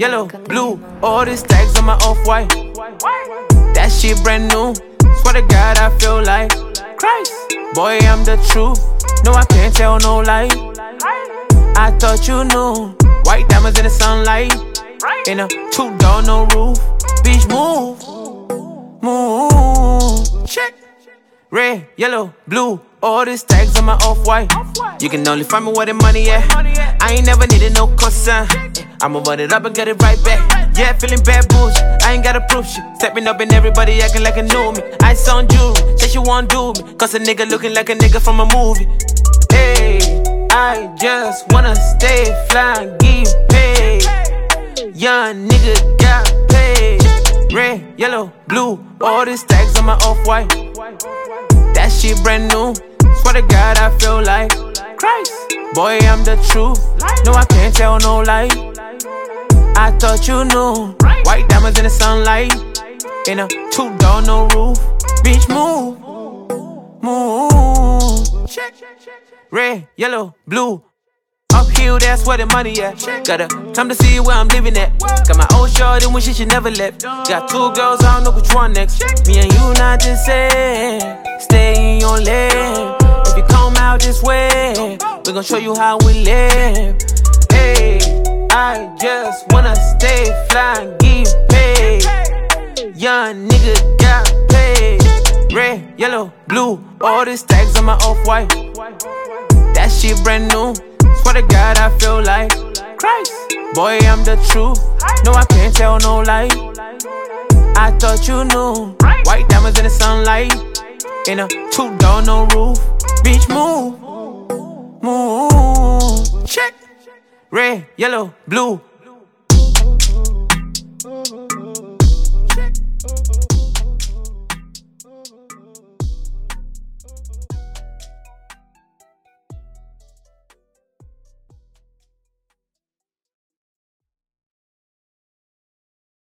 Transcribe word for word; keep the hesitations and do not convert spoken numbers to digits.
yellow, blue. All these tags on my off-white. That shit brand new. Swear to God, I feel like Christ. Boy, I'm the truth. No, I can't tell no lie. I thought you knew. White diamonds in the sunlight. In a two-door, no roof. Beach move. Move. Check. Red, yellow, blue. All these tags on my off-white. You can only find me where the money at. I ain't never needed no cosign. I'ma run it up and get it right back. Yeah, feeling bad bullshit. I ain't gotta prove shit. Stepping up and everybody acting like a new me. Ice on jewelry, say she won't do me. Cause a nigga looking like a nigga from a movie. Hey, I just wanna stay fly and get paid. Young nigga got paid. Red, yellow, blue. All these tags on my off-white. That shit brand new. Swear to God, I feel like Christ. Boy, I'm the truth. No, I can't tell no lie. I thought you knew. White diamonds in the sunlight. In a two-door, no roof. Beach move. Move. Check. Red, yellow, blue. Uphill, that's where the money at. Got a time to see where I'm living at. Got my old shorty when she should never left. Got two girls, I don't know which one next. Me and you not the same. Stay in your lane. If you come out this way, we gon' show you how we live. Hey, I just wanna stay fly and get paid. Young nigga got paid. Red, yellow, blue. All these tags on my off-white. That shit brand new. Swear to God, I feel like Christ. Boy, I'm the truth. No, I can't tell no lie. I thought you knew. White diamonds in the sunlight. In a two-door, no roof. Beach move. Move. Check. Red, yellow, blue.